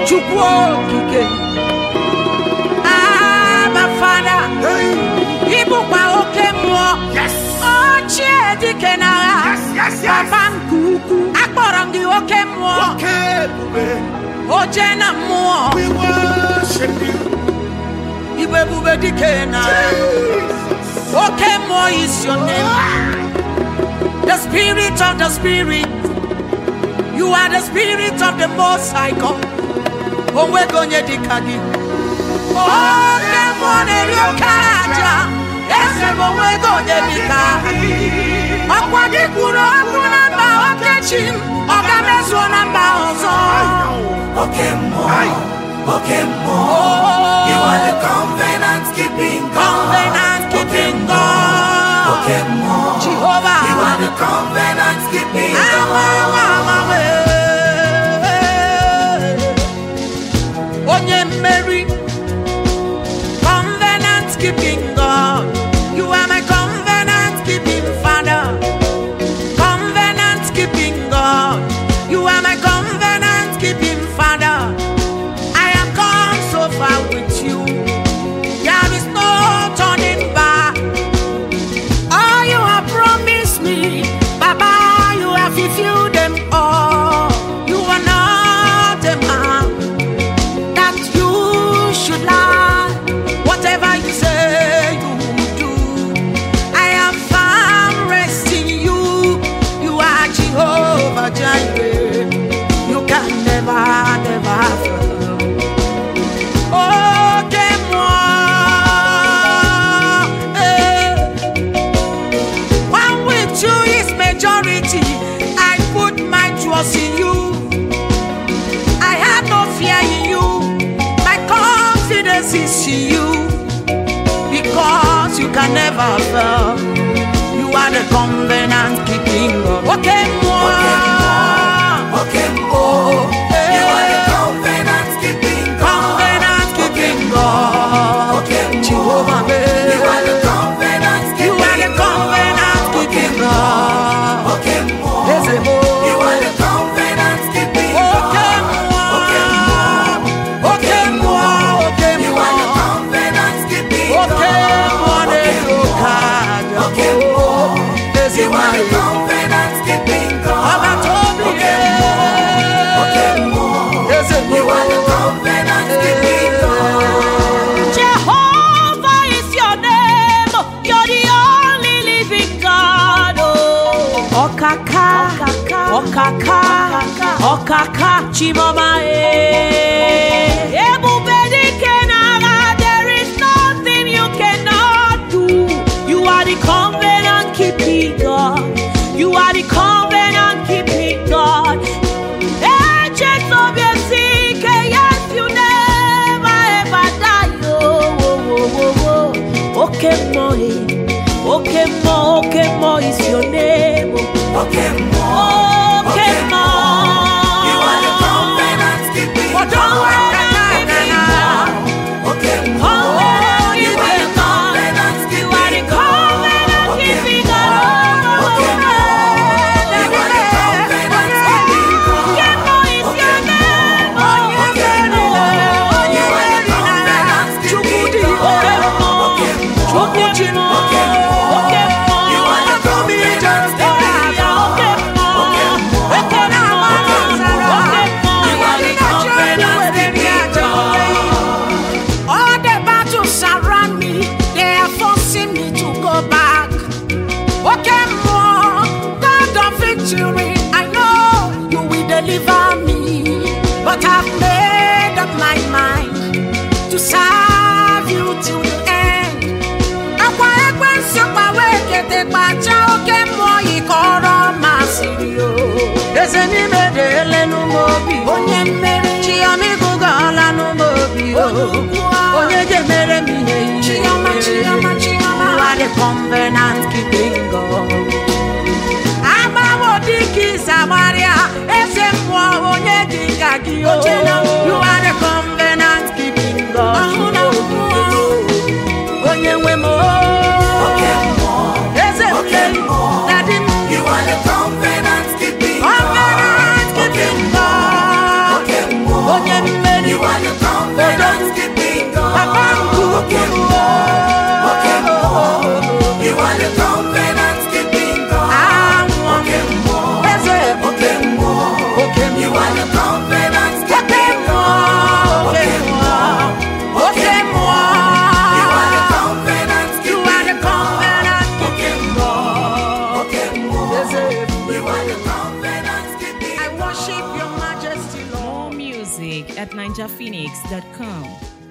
Chukwokike Abba Father Ibukwa okemwo Ochie dikenara Papa nkuku Akporangi okemwo Ojena muo We worship you Ibebube dikenara Okemwo is your name The spirit of the spirit You are the spirit of the Most High God Onwegonye dikagi Okemwo neriokaja Esebo onwegonye dikagi Okwadikuro akunamba okechim Okamezo namba ozo Okemwo Okemwo You are the covenant keeping God Covenant keeping God Okemwo Jehovah You are the covenant keeping God Onye Mary Covenant keeping God You are my covenant keeping Father Covenant keeping God You are my covenant keeping Father I have come so far with you There is no turning back All you have promised me Baba you have fulfilled them all You are not a man That you should lie Whatever you say you do I am found rest in you You are Jehovah Jireh You can never fail One with you is majority I put my trust in you I have no fear in you My confidence is in you Because you can never fail You are the covenant keeping God Okemwo Okemwo You are the covenant keeping God Covenant keeping God Jehovah You are the covenant keeping God You are the covenant keeping God Okemwo You are the covenant keeping God Okemwo You are the covenant keeping God Okemwo You are the covenant keeping God Okemwo You are the covenant keeping God Jehovah is your name You're the only living God Okaka Okaka Okaka Chimoma There is nothing you cannot do You are the covenant keeping God You are the covenant keeping God Agents of your sick Yes you never ever die Okemwo Okemwo is your name Okemwo Okemwo You are the covenant keeping God Okemwo You are the covenant keeping God keeping God Okemwo You are the covenant keeping God Okemwo is your name Okemwo You are the covenant keeping God Okemwo You are the covenant keeping God All the battles surround me They are forcing me to go back Okemwo God of victory I know you will deliver me But I've made up my mind To serve you till the end Akwa ekwensu kwawekete kwacha Okemwo ikoro masirio Ezeni medele numobi Onye mmeri Chiyomi gugala numobi Onye gemere mihe Chiyoma You are the covenant keeping God Amawodiki Samaria Esemwa onye dikagi You are the covenant keeping God Onye wemo Okemwo You are the covenant keeping God Onye mmeri ninjaphoenix.com.